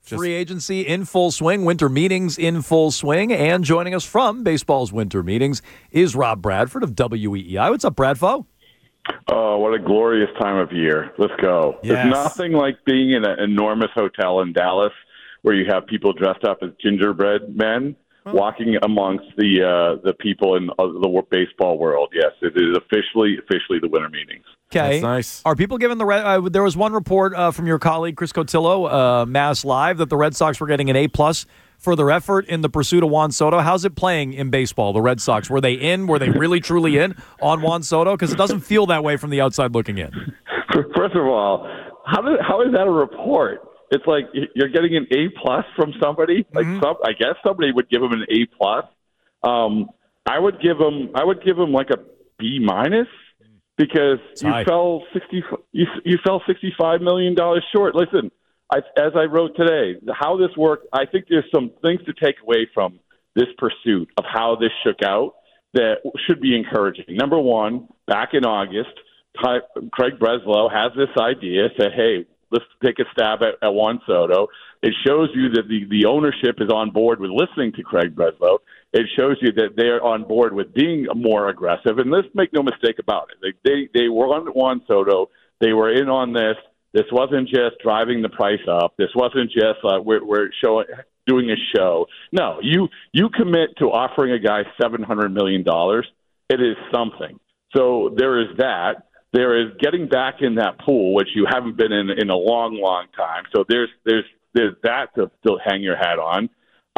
Free agency in full swing, winter meetings in full swing, and joining us from baseball's winter meetings is Rob Bradford of WEEI. What's up, Bradfo? Oh, what a glorious time of year. Let's go. Yes. There's nothing like being in an enormous hotel in Dallas where you have people dressed up as gingerbread men walking amongst the people in the baseball world. Yes, it is officially the winter meetings. Okay. That's nice. Are people giving there was one report from your colleague Chris Cotillo, Mass Live, that the Red Sox were getting an A+ for their effort in the pursuit of Juan Soto. How's it playing in baseball, the Red Sox? Were they in? Were they really, truly in on Juan Soto? Because it doesn't feel that way from the outside looking in. First of all, how is that a report? It's like you're getting an A+ from somebody. Like I guess somebody would give him an A+. I would give him like a B- because you fell $65 million short. Listen, as I wrote today, how this worked, I think there's some things to take away from this pursuit of how this shook out that should be encouraging. Number one, back in August, Craig Breslow has this idea, said, hey, let's take a stab at Juan Soto. It shows you that the ownership is on board with listening to Craig Breslow. It shows you that they're on board with being more aggressive. And let's make no mistake about it. They were on Juan Soto. They were in on this. This wasn't just driving the price up. This wasn't just we're doing a show. No, you commit to offering a guy $700 million. It is something. So there is that. There is getting back in that pool, which you haven't been in a long, long time. So there's that to still hang your hat on.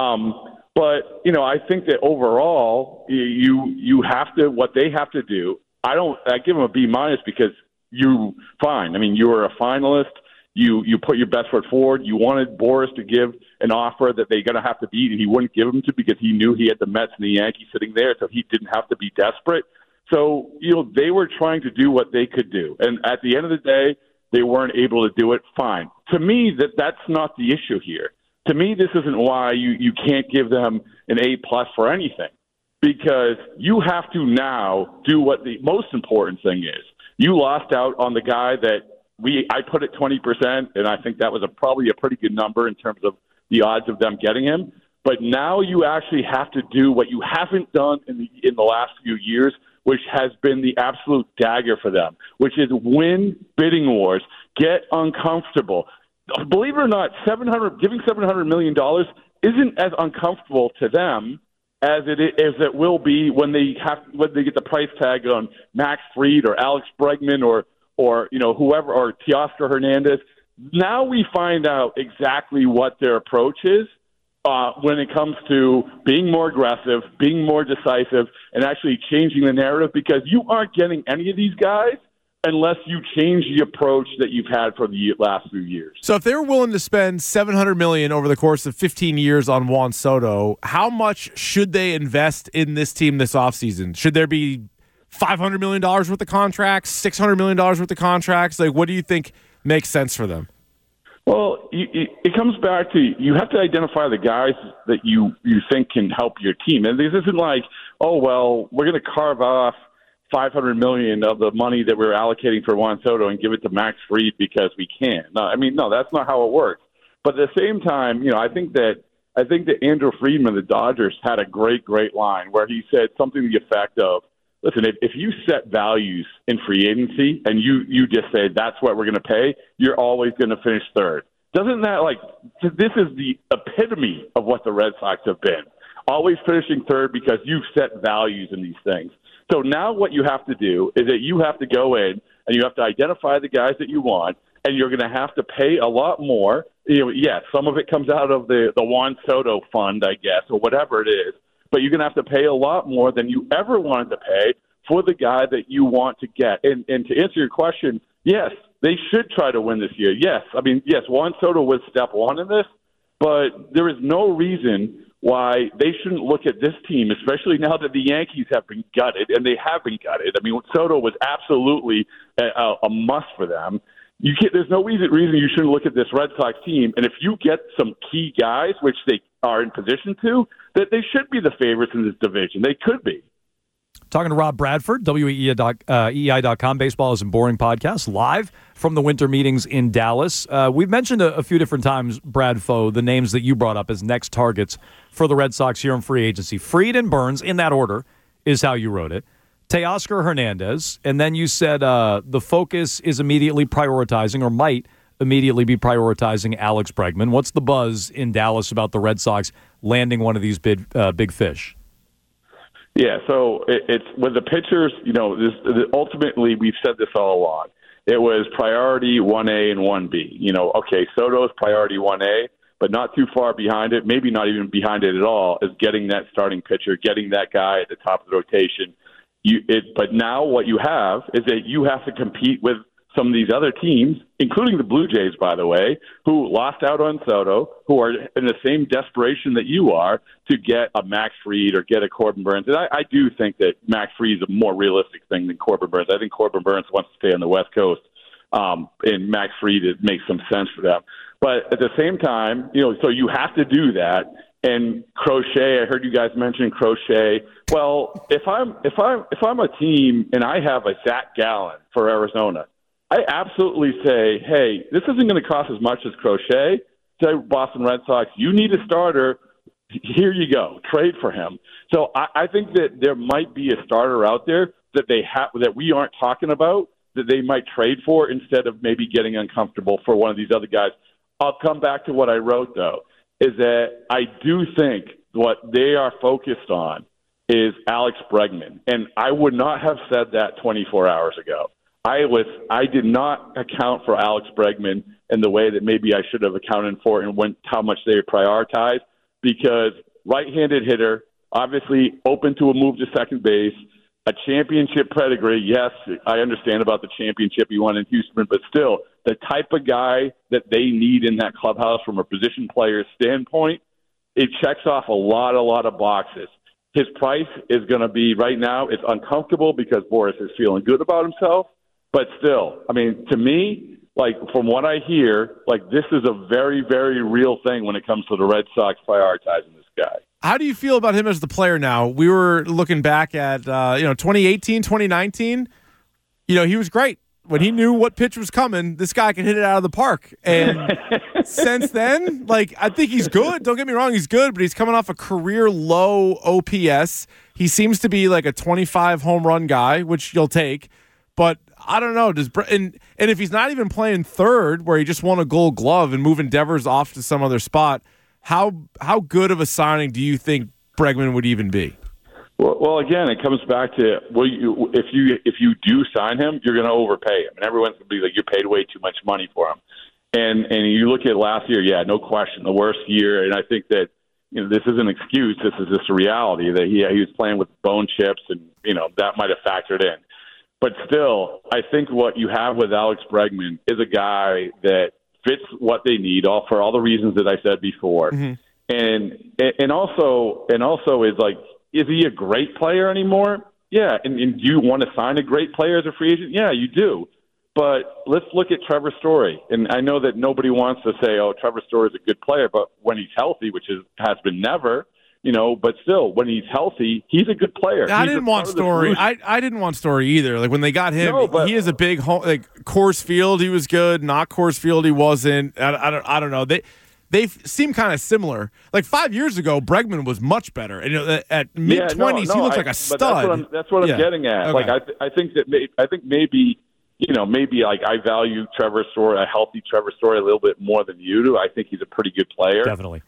But I think that overall, you have to, what they have to do. I give them a B- because fine. I mean, you were a finalist. You put your best foot forward. You wanted Boris to give an offer that they're going to have to beat, and he wouldn't give them to because he knew he had the Mets and the Yankees sitting there, so he didn't have to be desperate. So, they were trying to do what they could do. And at the end of the day, they weren't able to do it. Fine. To me, that's not the issue here. To me, this isn't why you can't give them an A+ for anything, because you have to now do what the most important thing is. You lost out on the guy that I put at 20%, and I think that was probably a pretty good number in terms of the odds of them getting him. But now you actually have to do what you haven't done in the last few years, which has been the absolute dagger for them, which is win bidding wars, get uncomfortable. Believe it or not, giving $700 million isn't as uncomfortable to them as it will be when they get the price tag on Max Fried or Alex Bregman or whoever, or Teoscar Hernandez. Now we find out exactly what their approach is when it comes to being more aggressive, being more decisive, and actually changing the narrative, because you aren't getting any of these guys unless you change the approach that you've had for the last few years. So if they're willing to spend $700 million over the course of 15 years on Juan Soto, how much should they invest in this team this offseason? Should there be $500 million worth of contracts, $600 million worth of contracts? Like, what do you think makes sense for them? Well, it comes back to you have to identify the guys that you think can help your team. And this isn't like, oh, well, we're going to carve off $500 million of the money that we're allocating for Juan Soto and give it to Max Fried because we can. No, that's not how it works. But at the same time, I think that Andrew Friedman, the Dodgers, had a great line where he said something to the effect of, listen, if you set values in free agency and you just say that's what we're going to pay, you're always going to finish third. Doesn't that, this is the epitome of what the Red Sox have been, always finishing third because you've set values in these things. So now what you have to do is that you have to go in and you have to identify the guys that you want, and you're going to have to pay a lot more. Yes, some of it comes out of the Juan Soto fund, I guess, or whatever it is. But you're going to have to pay a lot more than you ever wanted to pay for the guy that you want to get. And to answer your question, yes, they should try to win this year. Yes, Juan Soto was step one in this, but there is no reason why they shouldn't look at this team, especially now that the Yankees have been gutted, and they have been gutted. I mean, Soto was absolutely a must for them. There's no reason you shouldn't look at this Red Sox team, and if you get some key guys, which they are in position to, that they should be the favorites in this division. They could be. Talking to Rob Bradford, WEEI.com, Baseball Isn't Boring podcast, live from the winter meetings in Dallas. We've mentioned a few different times, Bradfo, the names that you brought up as next targets for the Red Sox here in free agency. Fried and Burns, in that order, is how you wrote it. Teoscar Hernandez, and then you said the focus is immediately prioritizing, or might immediately be prioritizing, Alex Bregman. What's the buzz in Dallas about the Red Sox landing one of these big fish? Yeah, so it's with the pitchers, ultimately we've said this all along. It was priority 1A and 1B. Okay, Soto's priority 1A, but not too far behind it, maybe not even behind it at all, is getting that starting pitcher, getting that guy at the top of the rotation. But now what you have is that you have to compete with some of these other teams, including the Blue Jays, by the way, who lost out on Soto, who are in the same desperation that you are to get a Max Fried or get a Corbin Burns. And I do think that Max Fried is a more realistic thing than Corbin Burns. I think Corbin Burns wants to stay on the West Coast, and Max Fried, it makes some sense for them. But at the same time, so you have to do that. And Crochet, I heard you guys mention Crochet. Well, if I'm a team and I have a Zach Gallen for Arizona, I absolutely say, hey, this isn't going to cost as much as Crochet. Say, Boston Red Sox, you need a starter. Here you go. Trade for him. So I think that there might be a starter out there that that we aren't talking about that they might trade for instead of maybe getting uncomfortable for one of these other guys. I'll come back to what I wrote, though, is that I do think what they are focused on is Alex Bregman. And I would not have said that 24 hours ago. I did not account for Alex Bregman in the way that maybe I should have accounted for and how much they prioritize, because right-handed hitter, obviously open to a move to second base, a championship pedigree. Yes, I understand about the championship he won in Houston, but still, the type of guy that they need in that clubhouse from a position player standpoint, it checks off a lot of boxes. His price is going to be, right now, it's uncomfortable because Boris is feeling good about himself. But still, I mean, to me, from what I hear, this is a very, very real thing when it comes to the Red Sox prioritizing this guy. How do you feel about him as the player now? We were looking back at 2018, 2019. He was great. When he knew what pitch was coming, this guy could hit it out of the park. And since then, I think he's good. Don't get me wrong, he's good, but he's coming off a career low OPS. He seems to be like a 25 home run guy, which you'll take. But I don't know. And if he's not even playing third, where he just won a Gold Glove and moving Devers off to some other spot, how good of a signing do you think Bregman would even be? Well, again, it comes back to if you do sign him, you're going to overpay him, and everyone's going to be like, you paid way too much money for him. And you look at last year, yeah, no question, the worst year. And I think that this is an excuse. This is just a reality that he was playing with bone chips, and that might have factored in. But still, I think what you have with Alex Bregman is a guy that fits what they need, for all the reasons that I said before. Mm-hmm. And also is is he a great player anymore? Yeah. And do you want to sign a great player as a free agent? Yeah, you do. But let's look at Trevor Story. And I know that nobody wants to say, oh, Trevor Story is a good player, but when he's healthy, which has been never, but still, when he's healthy, he's a good player. I didn't want Story. I didn't want Story either. When they got him, he is a big home. Coors Field, he was good. Not Coors Field, he wasn't. I don't know. They seem kind of similar. 5 years ago, Bregman was much better. And at mid-20s, he looked like a stud. That's what I'm getting at. Okay. I think maybe. Maybe I value Trevor Story, a healthy Trevor Story, a little bit more than you do. I think he's a pretty good player. Definitely.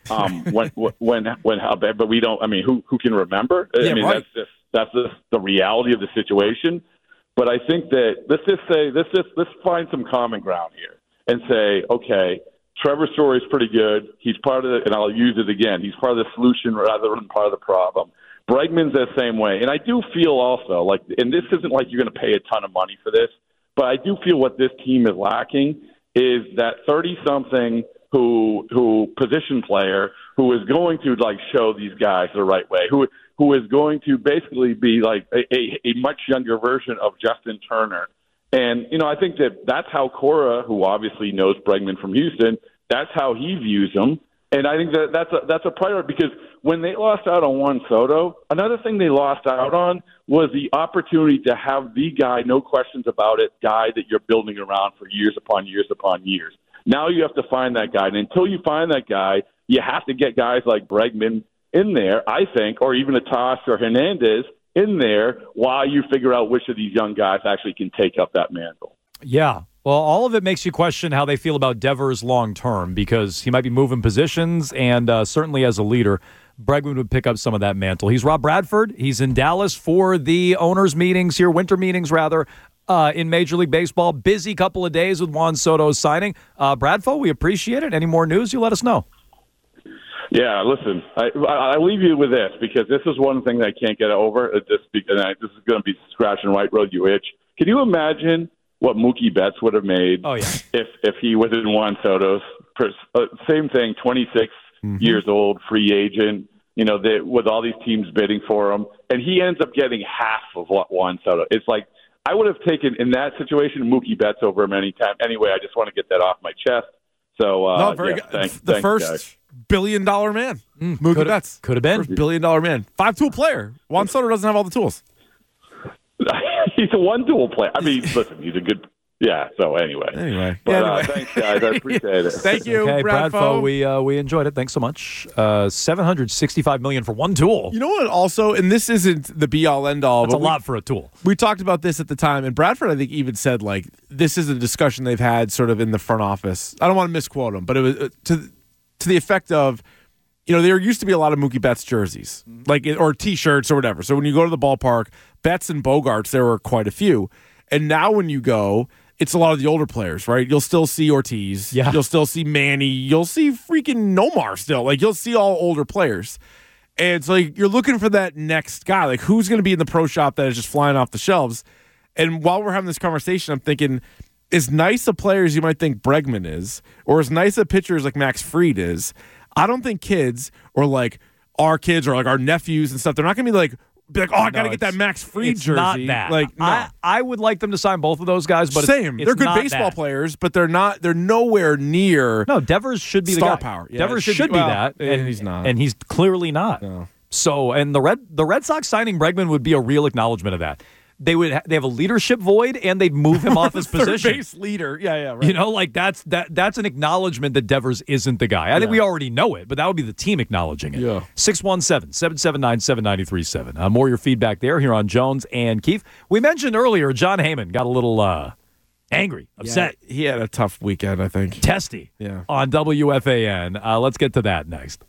When how bad, but we don't. I mean, who can remember? Yeah, right. That's just the reality of the situation. But I think that let's find some common ground here and say, okay, Trevor Story is pretty good. He's part of it, and I'll use it again. He's part of the solution rather than part of the problem. Bregman's the same way, and I do feel also and this isn't like you're going to pay a ton of money for this. But I do feel what this team is lacking is that 30-something who position player who is going to show these guys the right way, who is going to basically be a much younger version of Justin Turner. And I think that's how Cora, who obviously knows Bregman from Houston, that's how he views him. And I think that's a priority because when they lost out on Juan Soto, another thing they lost out on was the opportunity to have the guy, no questions about it, guy that you're building around for years upon years upon years. Now you have to find that guy. And until you find that guy, you have to get guys like Bregman in there, I think, or even a Tosh or Hernandez in there while you figure out which of these young guys actually can take up that mantle. Yeah. Well, all of it makes you question how they feel about Devers long term because he might be moving positions, and certainly as a leader, Bregman would pick up some of that mantle. He's Rob Bradford. He's in Dallas for the owners' meetings here, winter meetings rather, in Major League Baseball. Busy couple of days with Juan Soto's signing. Bradfo, we appreciate it. Any more news, you let us know. Yeah, listen, I leave you with this because this is one thing that I can't get over. This is going to be scratching right road you itch. Can you imagine what Mookie Betts would have made if he was in Juan Soto's? Same thing, 26 years old, free agent, with all these teams bidding for him, and he ends up getting half of what Juan Soto. It's like I would have taken, in that situation, Mookie Betts over him any time. Anyway, I just want to get that off my chest. So, very good. Thanks, first guys. billion-dollar man, Mookie Betts. Could have been. First billion-dollar man. 5-tool player. Juan Soto doesn't have all the tools. He's a one-tool player. I mean, listen, he's a good. Yeah. So anyway. But, thanks, guys. I appreciate it. Thank you, okay, Bradfo. We enjoyed it. Thanks so much. $765 million for one tool. You know what? Also, and this isn't the be-all, end-all. That's a lot for a tool. We talked about this at the time, and Bradford, I think, even said like this is a discussion they've had sort of in the front office. I don't want to misquote him, but it was to the effect of, there used to be a lot of Mookie Betts jerseys, or T-shirts or whatever. So when you go to the ballpark, Betts and Bogarts, there were quite a few. And now when you go, it's a lot of the older players, right? You'll still see Ortiz. Yeah. You'll still see Manny. You'll see freaking Nomar still. You'll see all older players. And it's you're looking for that next guy. Who's going to be in the pro shop that is just flying off the shelves? And while we're having this conversation, I'm thinking, as nice a player as you might think Bregman is, or as nice a pitcher as Max Fried is, I don't think kids or our kids or our nephews and stuff, they're not going to be like, I got to get that Max Fried jersey. Not that. No. I would like them to sign both of those guys, but same. It's they're good not baseball that. players, but they're not. They're nowhere near. No, Devers should be star the guy. power. Yeah, Devers should be that, and he's not. and he's clearly not. No. So, and the Red Sox signing Bregman would be a real acknowledgement of that. They have a leadership void, and they'd move him off his position. Third base leader. Yeah, right. That's an acknowledgement that Devers isn't the guy. I think we already know it, but that would be the team acknowledging it. Yeah. 617-779-7937. More of your feedback there here on Jones and Keefe. We mentioned earlier John Heyman got a little angry, upset. Yeah, he had a tough weekend, I think. Testy on WFAN. Let's get to that next.